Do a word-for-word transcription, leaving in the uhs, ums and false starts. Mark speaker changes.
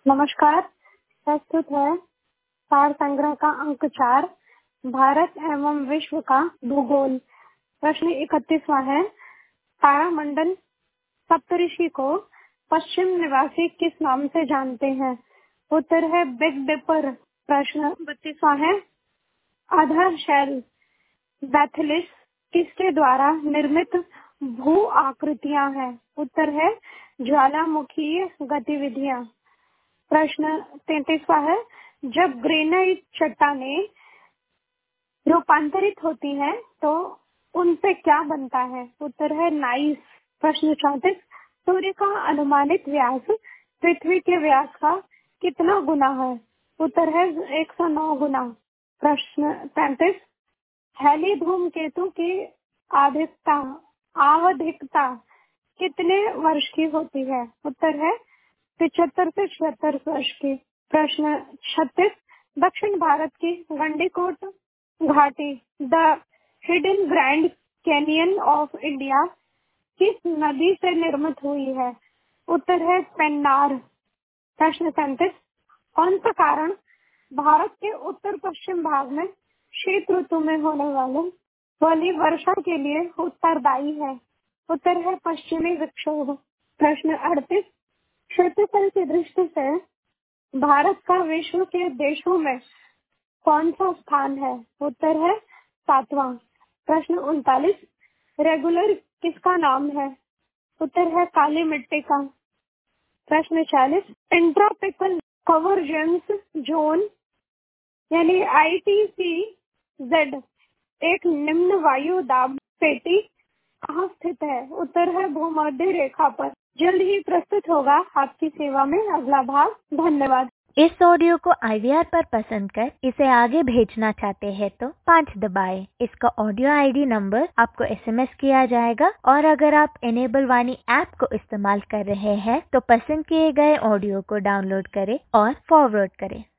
Speaker 1: नमस्कार। प्रस्तुत है सार संग्रह का अंक चार, भारत एवं विश्व का भूगोल। प्रश्न इकतीसवां है, तारामंडल सप्तऋषि को पश्चिम निवासी किस नाम से जानते हैं? उत्तर है बिग डिपर। प्रश्न बत्तीसवां है, आधार शेल बैथिलिस किसके द्वारा निर्मित भू आकृतियां हैं? उत्तर है ज्वालामुखीय गतिविधियां। प्रश्न तैंतीसवां है, जब ग्रेनाइट चट्टानें रूपांतरित होती हैं तो उनसे क्या बनता है? उत्तर है नाइस। प्रश्न चौंतीस, सूर्य का अनुमानित व्यास पृथ्वी के व्यास का कितना गुना है? उत्तर है एक सौ नौ गुना। प्रश्न पैंतीस, हैली धूमकेतु की अधिकता आवधिकता कितने वर्ष की होती है? उत्तर है पिछहत्तर से छिहत्तर वर्ष की। प्रश्न छत्तीस, दक्षिण भारत की गंडीकोट घाटी the hidden grand canyon of India किस नदी से निर्मित हुई है? उत्तर है पेन्नार। प्रश्न सैंतीस, कौन सा कारण भारत के उत्तर पश्चिम भाग में शीत ऋतु में होने वाले वाली वर्षा के लिए उत्तरदायी है? उत्तर है पश्चिमी विक्षोभ। प्रश्न अड़तीस, क्षेत्रफल की दृष्टि से भारत का विश्व के देशों में कौन सा स्थान है? उत्तर है सातवां। प्रश्न उनतालीस, रेगुलर किसका नाम है? उत्तर है काली मिट्टी का। प्रश्न चालीस, इंट्रॉपिकल कन्वर्जेंस जोन यानी आई टी सी जेड एक निम्न वायु दाब पेटी कहाँ स्थित है? उत्तर है भूमध्य रेखा पर। जल्द ही प्रस्तुत होगा आपकी सेवा में अगला भाग। धन्यवाद।
Speaker 2: इस ऑडियो को आई वी आर पर पसंद कर इसे आगे भेजना चाहते हैं तो पाँच दबाएं। इसका ऑडियो आई डी नंबर आपको एस एम एस किया जाएगा और अगर आप इनेबल वाणी ऐप को इस्तेमाल कर रहे हैं तो पसंद किए गए ऑडियो को डाउनलोड करें और फॉरवर्ड करें।